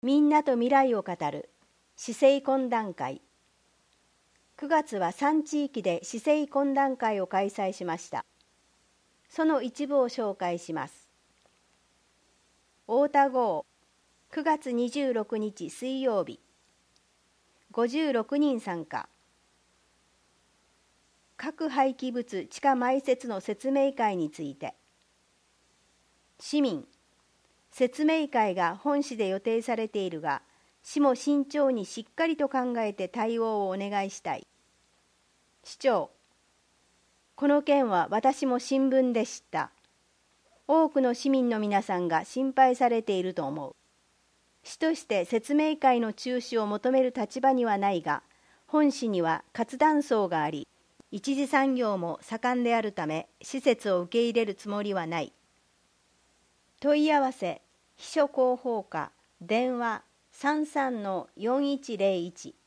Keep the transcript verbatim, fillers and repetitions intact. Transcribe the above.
みんなと未来を語る市政懇談会。くがつはさん地域で市政懇談会を開催しました。その一部を紹介します。太田郷、くがつにじゅうろくにち水曜日、ごじゅうろくにん参加。核廃棄物地下埋設の説明会について。市民、説明会が本市で予定されているが、市も慎重にしっかりと考えて対応をお願いしたい。市長、この件は私も新聞で知った。多くの市民の皆さんが心配されていると思う。市として説明会の中止を求める立場にはないが、本市には活断層があり、一次産業も盛んであるため、施設を受け入れるつもりはない。問い合わせ、秘書広報課、電話 さんさんのよんいちゼロいち